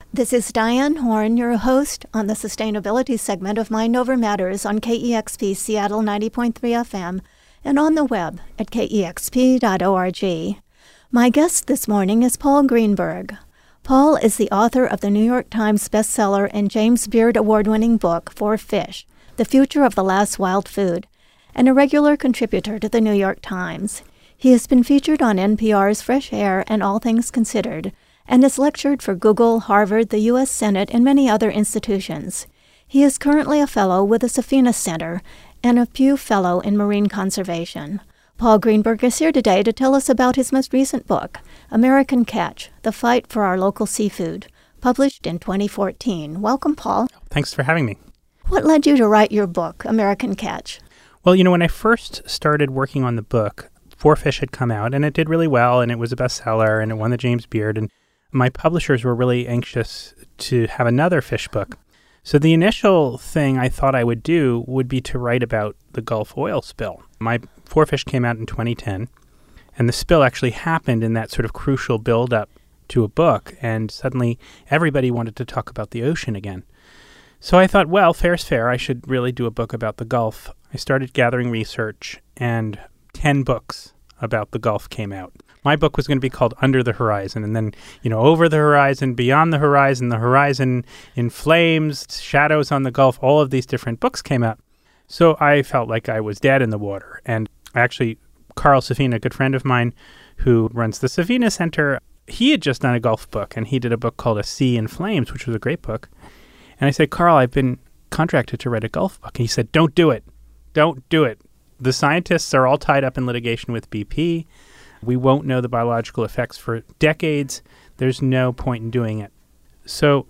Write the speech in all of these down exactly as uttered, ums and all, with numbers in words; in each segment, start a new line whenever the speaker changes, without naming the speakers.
This is Diane Horn, your host on the sustainability segment of Mind Over Matters on K E X P Seattle ninety point three F M and on the web at K E X P dot org. My guest this morning is Paul Greenberg. Paul is the author of the New York Times bestseller and James Beard award-winning book, For Fish, The Future of the Last Wild Food, and a regular contributor to the New York Times. He has been featured on N P R's Fresh Air and All Things Considered, and has lectured for Google, Harvard, the U S Senate, and many other institutions. He is currently a fellow with the Safina Center and a Pew Fellow in Marine Conservation. Paul Greenberg is here today to tell us about his most recent book, American Catch, The Fight for Our Local Seafood, published in twenty fourteen. Welcome, Paul.
Thanks for having me.
What led you to write your book, American Catch?
Well, you know, when I first started working on the book, For Fish had come out, and it did really well, and it was a bestseller, and it won the James Beard, and my publishers were really anxious to have another fish book. So the initial thing I thought I would do would be to write about the Gulf oil spill. My For Fish came out in twenty ten, and the spill actually happened in that sort of crucial build-up to a book, and suddenly everybody wanted to talk about the ocean again. So I thought, well, fair's fair, I should really do a book about the Gulf. I started gathering research, and ten books about the Gulf came out. My book was going to be called Under the Horizon, and then, you know, Over the Horizon, Beyond the Horizon, The Horizon in Flames, Shadows on the Gulf, all of these different books came out. So I felt like I was dead in the water. And actually, Carl Safina, a good friend of mine who runs the Safina Center, he had just done a Gulf book, and he did a book called A Sea in Flames, which was a great book. And I said, Carl, I've been contracted to write a Gulf book. And he said, don't do it. Don't do it. The scientists are all tied up in litigation with B P. We won't know the biological effects for decades. There's no point in doing it. So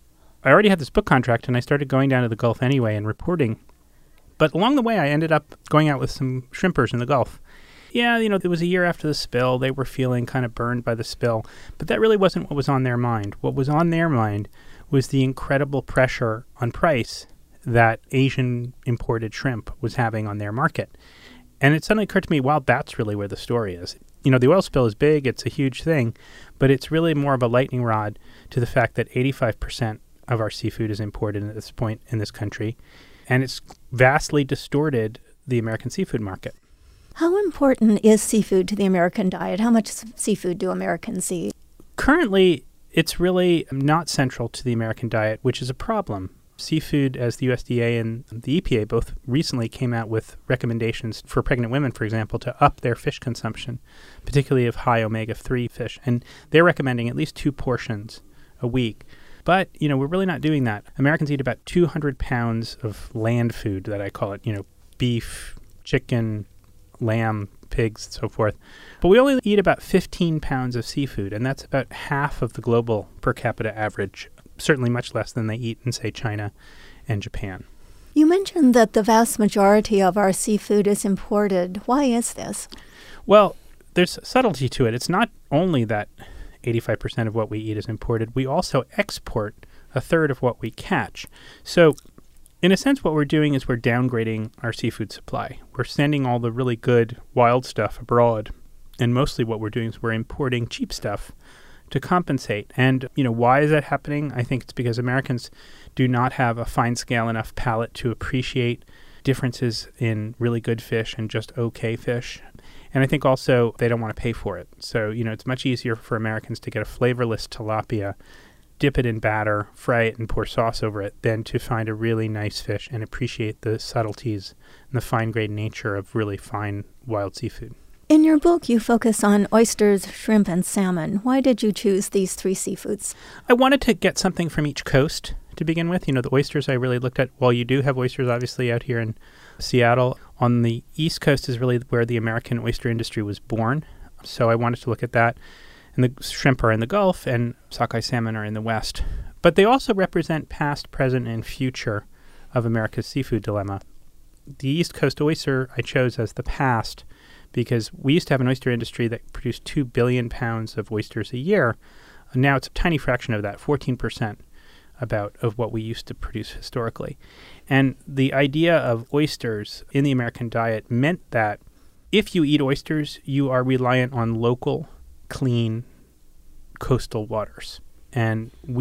I already had this book contract, and I started going down to the Gulf anyway and reporting. But along the way, I ended up going out with some shrimpers in the Gulf. Yeah, you know, it was a year after the spill. They were feeling kind of burned by the spill. But that really wasn't what was on their mind. What was on their mind was the incredible pressure on price that Asian imported shrimp was having on their market. And it suddenly occurred to me, wow, that's really where the story is. You know, the oil spill is big, it's a huge thing, but it's really more of a lightning rod to the fact that eighty-five percent of our seafood is imported at this point in this country, and it's vastly distorted the American seafood market.
How important is seafood to the American diet? How much seafood do Americans eat?
Currently, it's really not central to the American diet, which is a problem. Seafood, as the U S D A and the E P A both recently came out with recommendations for pregnant women, for example, to up their fish consumption, particularly of high omega three fish. And they're recommending at least two portions a week. But, you know, we're really not doing that. Americans eat about two hundred pounds of land food, that I call it, you know, beef, chicken, lamb, pigs, and so forth. But we only eat about fifteen pounds of seafood, and that's about half of the global per capita average. Certainly much less than they eat in, say, China and Japan.
You mentioned that the vast majority of our seafood is imported. Why is this?
Well, there's subtlety to it. It's not only that eighty-five percent of what we eat is imported. We also export a third of what we catch. So, in a sense, what we're doing is we're downgrading our seafood supply. We're sending all the really good wild stuff abroad, and mostly what we're doing is we're importing cheap stuff to compensate. And, you know, why is that happening? I think it's because Americans do not have a fine scale enough palate to appreciate differences in really good fish and just okay fish. And I think also they don't want to pay for it. So, you know, it's much easier for Americans to get a flavorless tilapia, dip it in batter, fry it, and pour sauce over it than to find a really nice fish and appreciate the subtleties and the fine-grained nature of really fine wild seafood.
In your book, you focus on oysters, shrimp, and salmon. Why did you choose these three seafoods?
I wanted to get something from each coast to begin with. You know, the oysters I really looked at. While you do have oysters, obviously, out here in Seattle, on the East Coast is really where the American oyster industry was born. So I wanted to look at that. And the shrimp are in the Gulf, and sockeye salmon are in the West. But they also represent past, present, and future of America's seafood dilemma. The East Coast oyster I chose as the past because we used to have an oyster industry that produced two billion pounds of oysters a year. And now it's a tiny fraction of that, fourteen percent about of what we used to produce historically. And the idea of oysters in the American diet meant that if you eat oysters, you are reliant on local, clean coastal waters. And we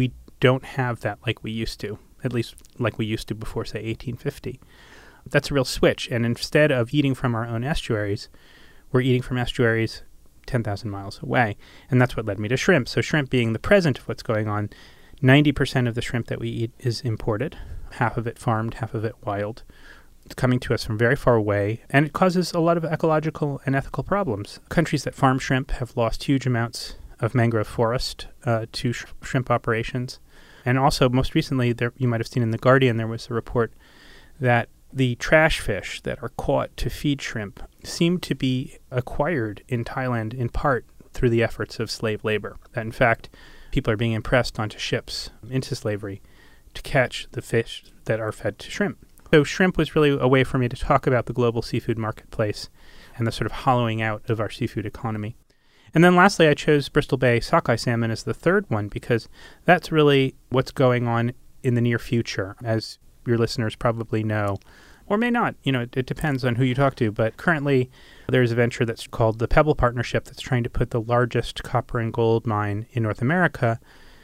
don't have that like we used to, at least like we used to before, say, eighteen fifty. That's a real switch. And instead of eating from our own estuaries, we're eating from estuaries ten thousand miles away. And that's what led me to shrimp. So shrimp being the present of what's going on, ninety percent of the shrimp that we eat is imported, half of it farmed, half of it wild. It's coming to us from very far away, and it causes a lot of ecological and ethical problems. Countries that farm shrimp have lost huge amounts of mangrove forest uh, to sh- shrimp operations. And also, most recently, there, you might have seen in The Guardian, there was a report that the trash fish that are caught to feed shrimp seem to be acquired in Thailand in part through the efforts of slave labor. That, in fact, people are being impressed onto ships into slavery to catch the fish that are fed to shrimp. So shrimp was really a way for me to talk about the global seafood marketplace and the sort of hollowing out of our seafood economy. And then lastly, I chose Bristol Bay sockeye salmon as the third one because that's really what's going on in the near future, as your listeners probably know, or may not. You know, it, it depends on who you talk to. But currently, there's a venture that's called the Pebble Partnership that's trying to put the largest copper and gold mine in North America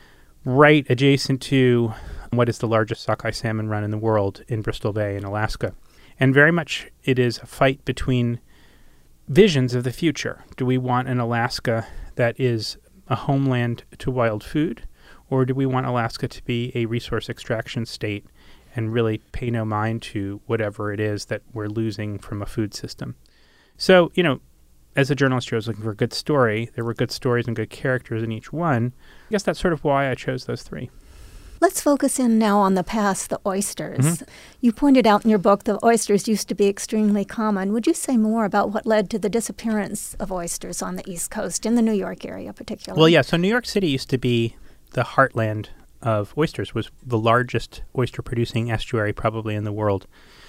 right adjacent to what is the largest sockeye salmon run in the world in Bristol Bay in Alaska. And very much it is a fight between visions of the future. Do we want an Alaska that is a homeland to wild food, or do we want Alaska to be a resource extraction state and really pay no mind to whatever it is that we're losing from a food system? So, you know, as a journalist, I was looking for a good story. There were good stories and good characters in each one. I guess that's sort of why I chose those three.
Let's focus in now on the past, the oysters.
Mm-hmm.
You pointed out in your book the oysters used to be extremely common. Would you say more about what led to the disappearance of oysters on the East Coast, in the New York area particularly?
Well, yeah, so New York City used to be the heartland of oysters, was the largest oyster-producing estuary probably in the world.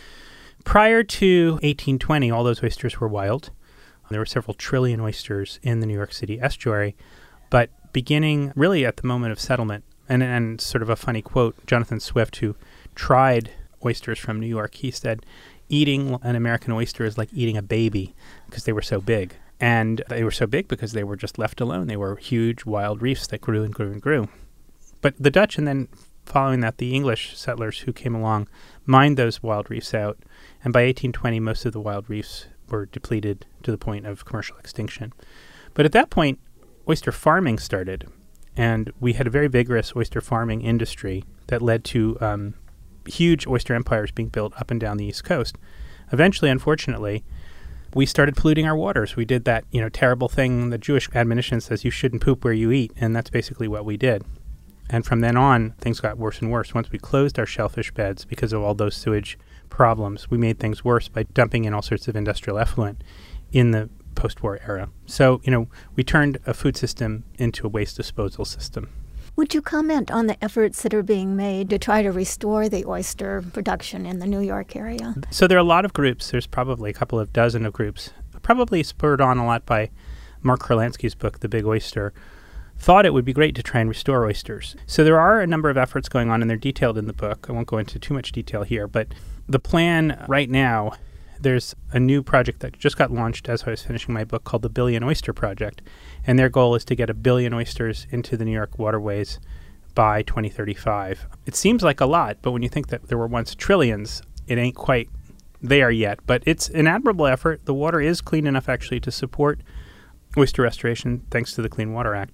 Prior to eighteen twenty, all those oysters were wild. There were several trillion oysters in the New York City estuary, but beginning really at the moment of settlement, and, and sort of a funny quote, Jonathan Swift, who tried oysters from New York, he said, eating an American oyster is like eating a baby because they were so big. And they were so big because they were just left alone. They were huge wild reefs that grew and grew and grew. But the Dutch, and then following that, the English settlers who came along, mined those wild reefs out. And by eighteen twenty, most of the wild reefs were depleted to the point of commercial extinction. But at that point, oyster farming started. And we had a very vigorous oyster farming industry that led to um, huge oyster empires being built up and down the East Coast. Eventually, unfortunately, we started polluting our waters. We did that, you know, terrible thing. The Jewish admonition says you shouldn't poop where you eat, and that's basically what we did. And from then on, things got worse and worse. Once we closed our shellfish beds because of all those sewage problems, we made things worse by dumping in all sorts of industrial effluent in the post-war era. So, you know, we turned a food system into a waste disposal system.
Would you comment on the efforts that are being made to try to restore the oyster production in the New York area?
So there are a lot of groups. There's probably a couple of dozen of groups, probably spurred on a lot by Mark Kurlansky's book, The Big Oyster, thought it would be great to try and restore oysters. So there are a number of efforts going on, and they're detailed in the book. I won't go into too much detail here, but the plan right now, there's a new project that just got launched as I was finishing my book called the Billion Oyster Project, and their goal is to get a billion oysters into the New York waterways by twenty thirty-five. It seems like a lot, but when you think that there were once trillions, it ain't quite there yet. But it's an admirable effort. The water is clean enough actually to support oyster restoration thanks to the Clean Water Act.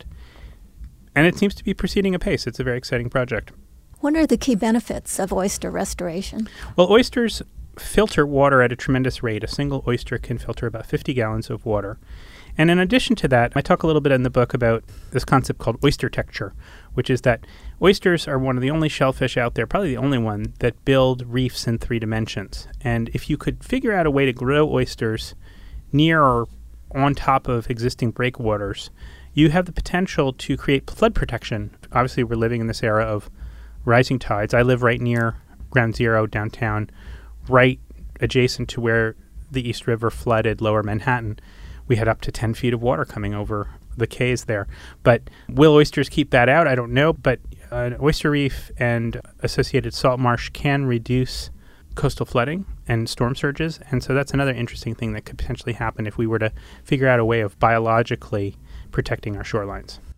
And it seems to be proceeding apace. It's a very exciting project.
What are the key benefits of oyster restoration?
Well, oysters filter water at a tremendous rate. A single oyster can filter about fifty gallons of water. And in addition to that, I talk a little bit in the book about this concept called oyster texture, which is that oysters are one of the only shellfish out there, probably the only one, that build reefs in three dimensions. And if you could figure out a way to grow oysters near or on top of existing breakwaters, you have the potential to create flood protection. Obviously, we're living in this era of rising tides. I live right near Ground Zero downtown, right adjacent to where the East River flooded Lower Manhattan. We had up to ten feet of water coming over the quays there. But will oysters keep that out? I don't know. But an oyster reef and associated salt marsh can reduce coastal flooding and storm surges. And so that's another interesting thing that could potentially happen if we were to figure out a way of biologically protecting our shorelines.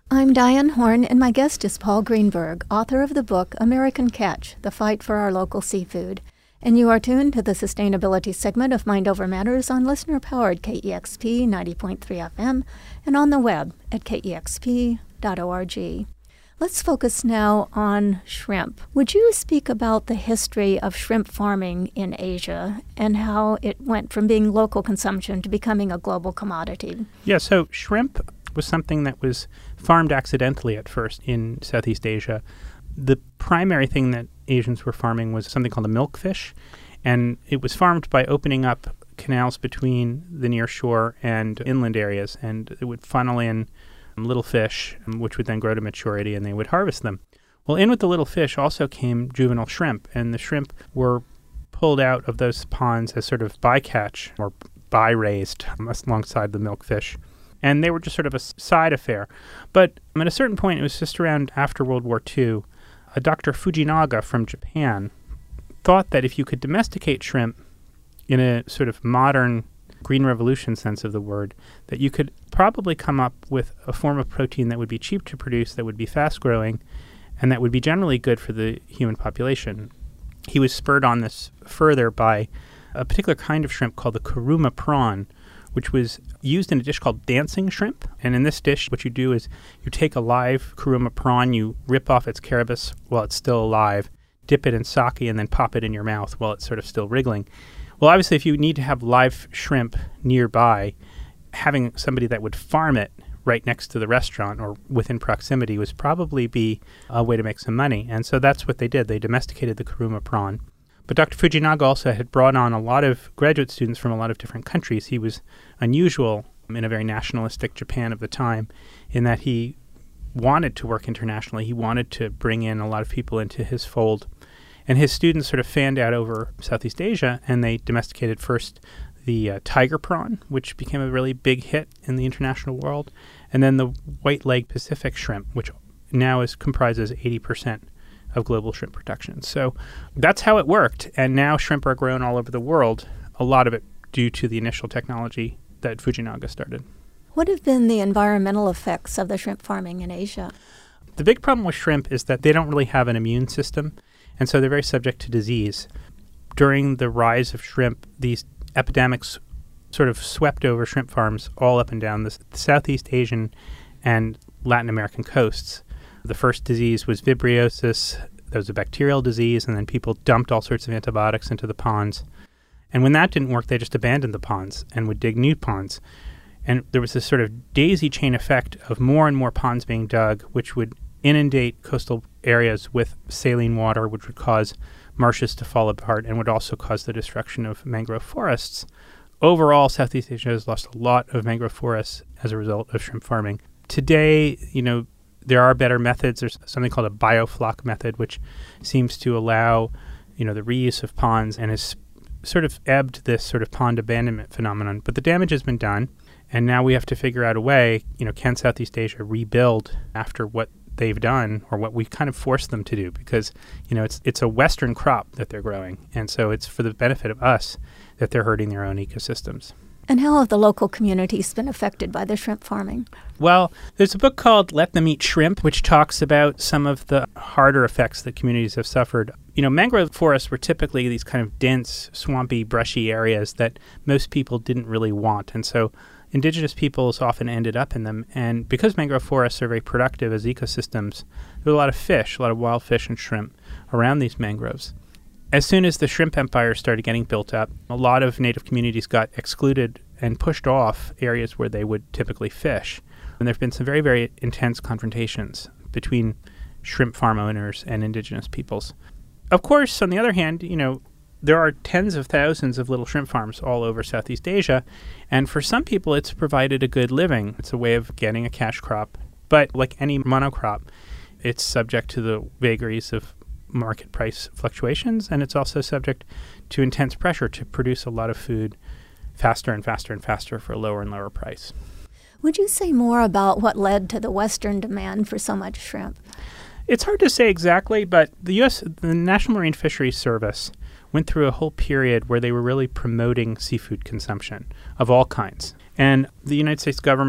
I'm Diane Horn, and my guest is Paul Greenberg, author of the book American Catch, The Fight for Our Local Seafood. And you are tuned to the sustainability segment of Mind Over Matters on listener-powered K E X P ninety point three F M and on the web at K E X P dot org. Let's focus now on shrimp. Would you speak about the history of shrimp farming in Asia and how it went from being local consumption to becoming a global commodity?
Yeah, so shrimp was something that was farmed accidentally at first in Southeast Asia. The primary thing that Asians were farming was something called a milkfish, and it was farmed by opening up canals between the near shore and inland areas, and it would funnel in little fish, which would then grow to maturity, and they would harvest them. Well, in with the little fish also came juvenile shrimp, and the shrimp were pulled out of those ponds as sort of bycatch or by-raised alongside the milkfish. And they were just sort of a side affair. But at a certain point, it was just around after World War Two, a Doctor Fujinaga from Japan thought that if you could domesticate shrimp in a sort of modern Green Revolution sense of the word, that you could probably come up with a form of protein that would be cheap to produce, that would be fast-growing, and that would be generally good for the human population. He was spurred on this further by a particular kind of shrimp called the kuruma prawn, which was used in a dish called dancing shrimp. And in this dish, what you do is you take a live kuruma prawn, you rip off its carabus while it's still alive, dip it in sake, and then pop it in your mouth while it's sort of still wriggling. Well, obviously, if you need to have live shrimp nearby, having somebody that would farm it right next to the restaurant or within proximity would probably be a way to make some money. And so that's what they did. They domesticated the kuruma prawn. But Doctor Fujinaga also had brought on a lot of graduate students from a lot of different countries. He was unusual in a very nationalistic Japan of the time in that he wanted to work internationally. He wanted to bring in a lot of people into his fold. And his students sort of fanned out over Southeast Asia, and they domesticated first the uh, tiger prawn, which became a really big hit in the international world, and then the white leg Pacific shrimp, which now is comprises eighty percent of global shrimp production. So that's how it worked, and now shrimp are grown all over the world, a lot of it due to the initial technology that Fujinaga started.
What have been the environmental effects of the shrimp farming in Asia?
The big problem with shrimp is that they don't really have an immune system, and so they're very subject to disease. During the rise of shrimp, these epidemics sort of swept over shrimp farms all up and down the Southeast Asian and Latin American coasts. The first disease was vibriosis. There was a bacterial disease, and then people dumped all sorts of antibiotics into the ponds. And when that didn't work, they just abandoned the ponds and would dig new ponds. And there was this sort of daisy chain effect of more and more ponds being dug, which would inundate coastal areas with saline water, which would cause marshes to fall apart and would also cause the destruction of mangrove forests. Overall, Southeast Asia has lost a lot of mangrove forests as a result of shrimp farming. Today, you know, there are better methods. There's something called a biofloc method, which seems to allow, you know, the reuse of ponds and has sort of ebbed this sort of pond abandonment phenomenon. But the damage has been done, and now we have to figure out a way, you know, can Southeast Asia rebuild after what they've done or what we kind of forced them to do, because, you know, it's it's a Western crop that they're growing. And so it's for the benefit of us that they're hurting their own ecosystems.
And how have the local communities been affected by the shrimp farming?
Well, there's a book called Let Them Eat Shrimp, which talks about some of the harder effects that communities have suffered. You know, mangrove forests were typically these kind of dense, swampy, brushy areas that most people didn't really want. And so indigenous peoples often ended up in them. And because mangrove forests are very productive as ecosystems, there were a lot of fish, a lot of wild fish and shrimp around these mangroves. As soon as the shrimp empire started getting built up, a lot of native communities got excluded and pushed off areas where they would typically fish. And there have been some very, very intense confrontations between shrimp farm owners and indigenous peoples. Of course, on the other hand, you know, there are tens of thousands of little shrimp farms all over Southeast Asia, and for some people it's provided a good living. It's a way of getting a cash crop. But like any monocrop, it's subject to the vagaries of market price fluctuations, and it's also subject to intense pressure to produce a lot of food faster and faster and faster for a lower and lower price.
Would you say more about what led to the Western demand for so much shrimp?
It's hard to say exactly, but the U S, the National Marine Fisheries Service, went through a whole period where they were really promoting seafood consumption of all kinds. And the United States government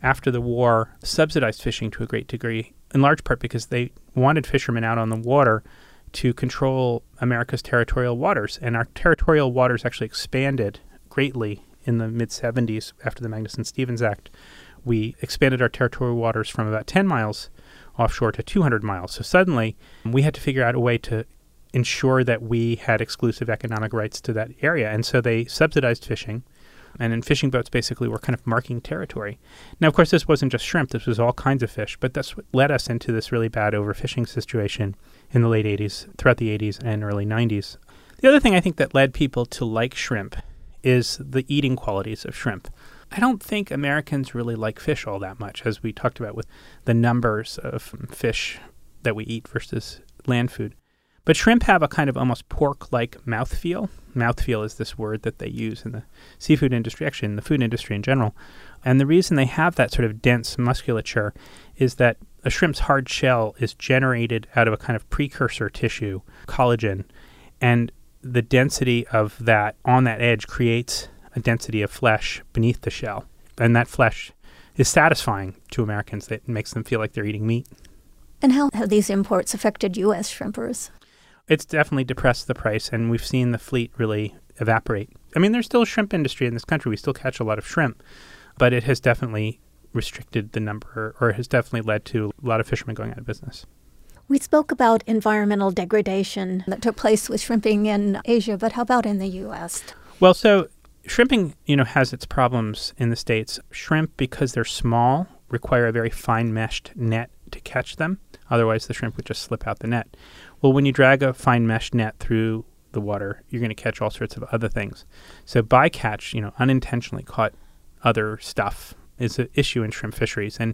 after the war, subsidized fishing to a great degree, in large part because they wanted fishermen out on the water to control America's territorial waters. And our territorial waters actually expanded greatly in the mid-seventies after the Magnuson-Stevens Act. We expanded our territorial waters from about ten miles offshore to two hundred miles. So suddenly, we had to figure out a way to ensure that we had exclusive economic rights to that area. And so they subsidized fishing. And then fishing boats basically were kind of marking territory. Now, of course, this wasn't just shrimp. This was all kinds of fish. But that's what led us into this really bad overfishing situation in the late eighties, throughout the eighties and early nineties. The other thing I think that led people to like shrimp is the eating qualities of shrimp. I don't think Americans really like fish all that much, as we talked about with the numbers of fish that we eat versus land food. But shrimp have a kind of almost pork-like mouthfeel. Mouthfeel is this word that they use in the seafood industry, actually in the food industry in general. And the reason they have that sort of dense musculature is that a shrimp's hard shell is generated out of a kind of precursor tissue, collagen, and the density of that on that edge creates a density of flesh beneath the shell. And that flesh is satisfying to Americans. It makes them feel like they're eating meat.
And how have these imports affected U S shrimpers?
It's definitely depressed the price, and we've seen the fleet really evaporate. I mean, there's still a shrimp industry in this country. We still catch a lot of shrimp, but it has definitely restricted the number, or has definitely led to a lot of fishermen going out of business.
We spoke about environmental degradation that took place with shrimping in Asia, but how about in the U S?
Well, so shrimping, you know, has its problems in the States. Shrimp, because they're small, require a very fine meshed net to catch them. Otherwise, the shrimp would just slip out the net. Well, when you drag a fine mesh net through the water, you're going to catch all sorts of other things. So bycatch, you know, unintentionally caught other stuff is an issue in shrimp fisheries. And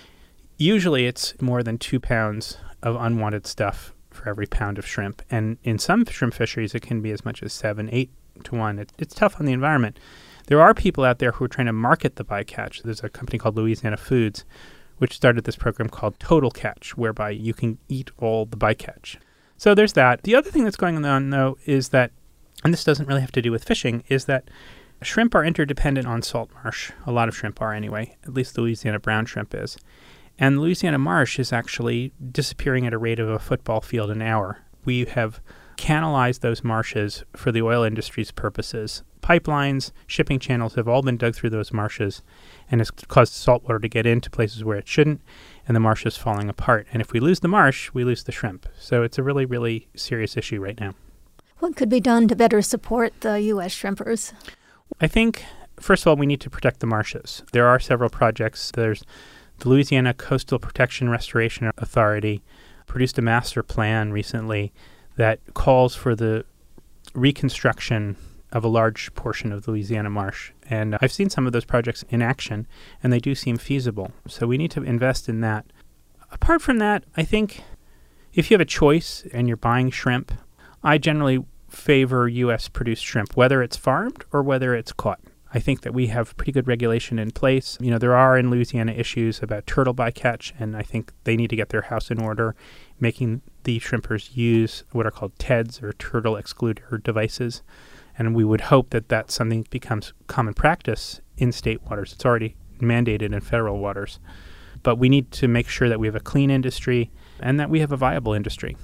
usually it's more than two pounds of unwanted stuff for every pound of shrimp. And in some shrimp fisheries, it can be as much as seven, eight to one. It, it's tough on the environment. There are people out there who are trying to market the bycatch. There's a company called Louisiana Foods, which started this program called Total Catch, whereby you can eat all the bycatch. So there's that. The other thing that's going on, though, is that, and this doesn't really have to do with fishing, is that shrimp are interdependent on salt marsh. A lot of shrimp are anyway, at least the Louisiana brown shrimp is. And the Louisiana marsh is actually disappearing at a rate of a football field an hour. We have canalized those marshes for the oil industry's purposes. Pipelines, shipping channels have all been dug through those marshes, and it's caused salt water to get into places where it shouldn't, and the marsh is falling apart. And if we lose the marsh, we lose the shrimp. So it's a really, really serious issue right now.
What could be done to better support the U S shrimpers?
I think, first of all, we need to protect the marshes. There are several projects. There's the Louisiana Coastal Protection Restoration Authority produced a master plan recently that calls for the reconstruction of a large portion of the Louisiana marsh. And I've seen some of those projects in action, and they do seem feasible. So we need to invest in that. Apart from that, I think if you have a choice and you're buying shrimp, I generally favor U S-produced shrimp, whether it's farmed or whether it's caught. I think that we have pretty good regulation in place. You know, there are in Louisiana issues about turtle bycatch, and I think they need to get their house in order, making the shrimpers use what are called T E Ds, or turtle excluder devices. And we would hope that that's something that becomes common practice in state waters. It's already mandated in federal waters. But we need to make sure that we have a clean industry and that we have a viable industry.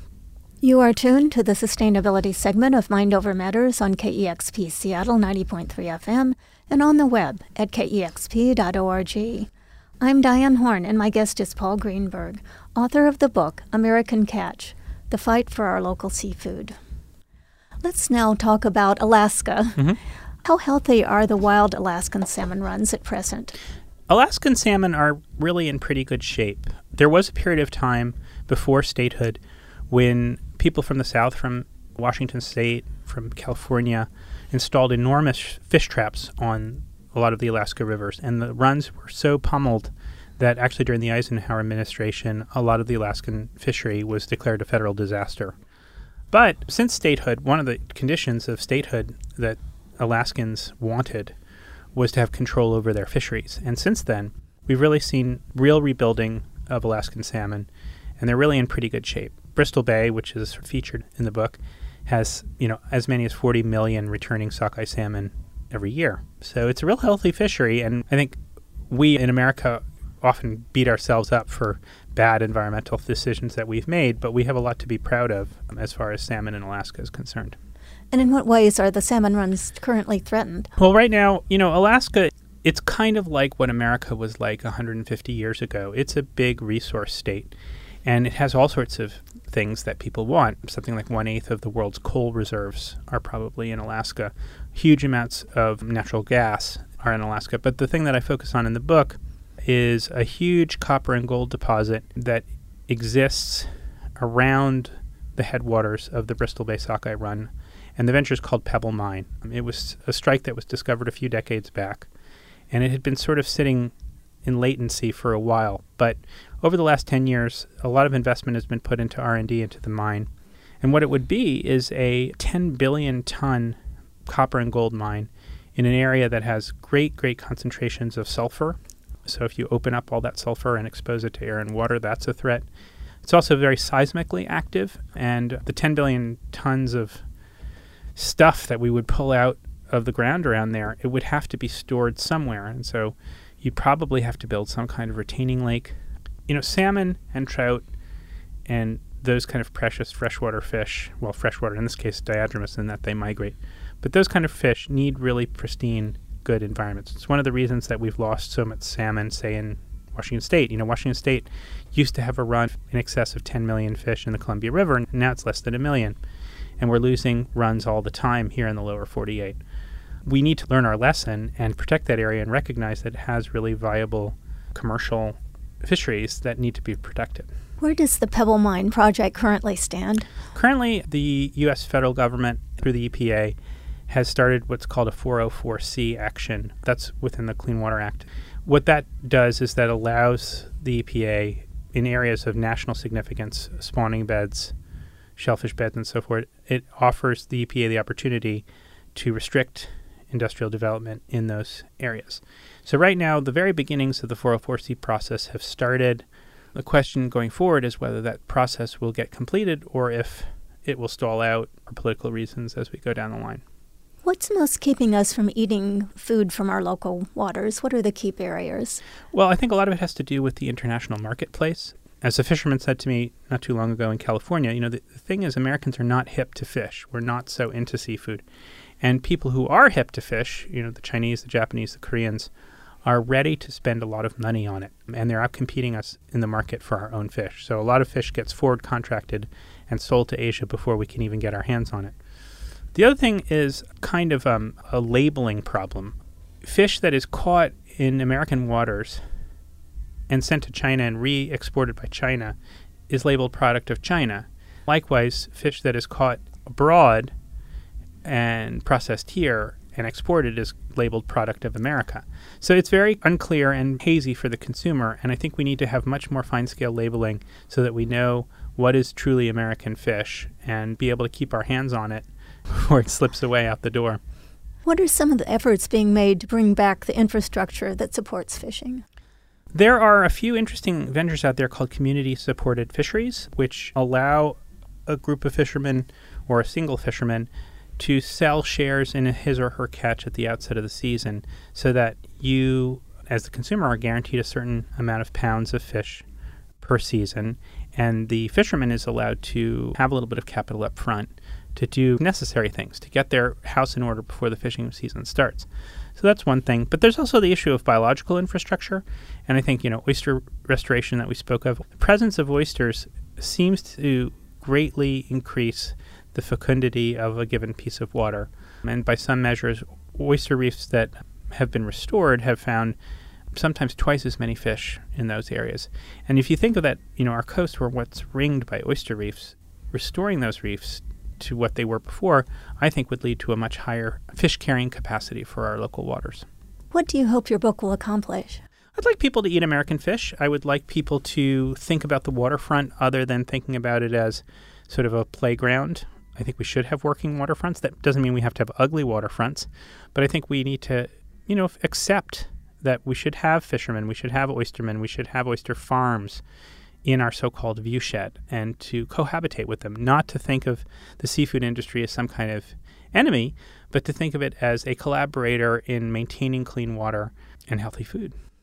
You are tuned to the sustainability segment of Mind Over Matters on K E X P Seattle ninety point three F M and on the web at K E X P dot org. I'm Diane Horn, and my guest is Paul Greenberg, author of the book American Catch, The Fight for Our Local Seafood. Let's now talk about Alaska. Mm-hmm. How healthy are the wild Alaskan salmon runs at present?
Alaskan salmon are really in pretty good shape. There was a period of time before statehood when people from the South, from Washington State, from California, installed enormous fish traps on a lot of the Alaska rivers. And the runs were so pummeled that actually during the Eisenhower administration, a lot of the Alaskan fishery was declared a federal disaster. But since statehood, one of the conditions of statehood that Alaskans wanted was to have control over their fisheries. And since then, we've really seen real rebuilding of Alaskan salmon, and they're really in pretty good shape. Bristol Bay, which is featured in the book, has, you know, as many as forty million returning sockeye salmon every year. So it's a real healthy fishery, and I think we in America often beat ourselves up for bad environmental decisions that we've made, but we have a lot to be proud of um, as far as salmon in Alaska is concerned.
And in what ways are the salmon runs currently threatened?
Well, right now, you know, Alaska, it's kind of like what America was like one hundred fifty years ago. It's a big resource state, and it has all sorts of things that people want. Something like one-eighth of the world's coal reserves are probably in Alaska. Huge amounts of natural gas are in Alaska. But the thing that I focus on in the book is a huge copper and gold deposit that exists around the headwaters of the Bristol Bay Sockeye Run, and the venture is called Pebble Mine. It was a strike that was discovered a few decades back, and it had been sort of sitting in latency for a while. But over the last ten years, a lot of investment has been put into R and D into the mine. And what it would be is a ten billion ton copper and gold mine in an area that has great, great concentrations of sulfur. So if you open up all that sulfur and expose it to air and water, that's a threat. It's also very seismically active, and the ten billion tons of stuff that we would pull out of the ground around there, it would have to be stored somewhere. And so you'd probably have to build some kind of retaining lake. You know, salmon and trout and those kind of precious freshwater fish, well, freshwater in this case diadromous in that they migrate, but those kind of fish need really pristine, good environments. It's one of the reasons that we've lost so much salmon, say, in Washington State. You know, Washington State used to have a run in excess of ten million fish in the Columbia River, and now it's less than a million. And we're losing runs all the time here in the lower forty-eight. We need to learn our lesson and protect that area and recognize that it has really viable commercial fisheries that need to be protected.
Where does the Pebble Mine project currently stand?
Currently, the U S federal government, through the E P A, has started what's called a four oh four C action. That's within the Clean Water Act. What that does is that allows the E P A, in areas of national significance, spawning beds, shellfish beds, and so forth, it offers the E P A the opportunity to restrict industrial development in those areas. So right now, the very beginnings of the four oh four C process have started. The question going forward is whether that process will get completed or if it will stall out for political reasons as we go down the line.
What's most keeping us from eating food from our local waters? What are the key barriers?
Well, I think a lot of it has to do with the international marketplace. As a fisherman said to me not too long ago in California, you know, the, the thing is Americans are not hip to fish. We're not so into seafood. And people who are hip to fish, you know, the Chinese, the Japanese, the Koreans, are ready to spend a lot of money on it. And they're out competing us in the market for our own fish. So a lot of fish gets forward contracted and sold to Asia before we can even get our hands on it. The other thing is kind of um, a labeling problem. Fish that is caught in American waters and sent to China and re-exported by China is labeled product of China. Likewise, fish that is caught abroad and processed here and exported is labeled product of America. So it's very unclear and hazy for the consumer, and I think we need to have much more fine-scale labeling so that we know what is truly American fish and be able to keep our hands on it before it slips away out the door.
What are some of the efforts being made to bring back the infrastructure that supports fishing?
There are a few interesting ventures out there called community-supported fisheries, which allow a group of fishermen or a single fisherman to sell shares in his or her catch at the outset of the season so that you, as the consumer, are guaranteed a certain amount of pounds of fish per season, and the fisherman is allowed to have a little bit of capital up front to do necessary things, to get their house in order before the fishing season starts. So that's one thing. But there's also the issue of biological infrastructure, and I think, you know, oyster restoration that we spoke of. The presence of oysters seems to greatly increase the fecundity of a given piece of water. And by some measures, oyster reefs that have been restored have found sometimes twice as many fish in those areas. And if you think of that, you know, our coasts were once ringed by oyster reefs. Restoring those reefs to what they were before, I think would lead to a much higher fish carrying capacity for our local waters.
What do you hope your book will accomplish?
I'd like people to eat American fish. I would like people to think about the waterfront other than thinking about it as sort of a playground. I think we should have working waterfronts. That doesn't mean we have to have ugly waterfronts, but I think we need to, you know, accept that we should have fishermen, we should have oystermen, we should have oyster farms in our so-called viewshed and to cohabitate with them, not to think of the seafood industry as some kind of enemy, but to think of it as a collaborator in maintaining clean water and healthy food.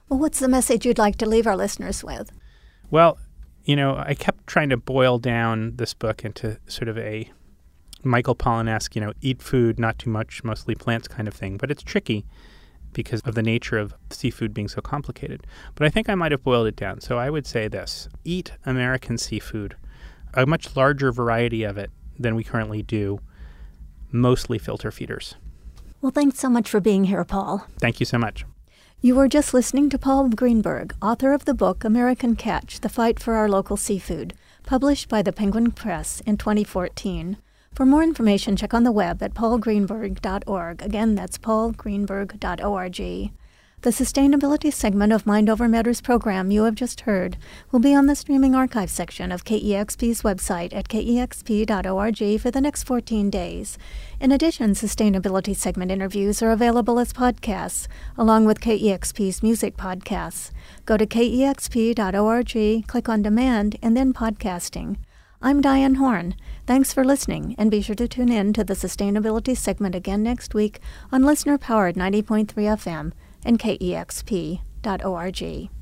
Well, what's the message you'd like to leave our listeners with?
Well, you know, I kept trying to boil down this book into sort of a Michael Pollan-esque, you know, eat food, not too much, mostly plants kind of thing. But it's tricky because of the nature of seafood being so complicated. But I think I might have boiled it down. So I would say this: eat American seafood, a much larger variety of it than we currently do, mostly filter feeders.
Well, thanks so much for being here, Paul.
Thank you so much.
You were just listening to Paul Greenberg, author of the book American Catch, The Fight for Our Local Seafood, published by the Penguin Press in twenty fourteen. For more information, check on the web at paul greenberg dot org. Again, that's paul greenberg dot org. The sustainability segment of Mind Over Matters program you have just heard will be on the streaming archive section of K E X P's website at k e x p dot org for the next fourteen days. In addition, sustainability segment interviews are available as podcasts, along with K E X P's music podcasts. Go to k e x p dot org, click on Demand, and then Podcasting. I'm Diane Horn. Thanks for listening, and be sure to tune in to the sustainability segment again next week on listener-powered ninety point three F M and k e x p dot org.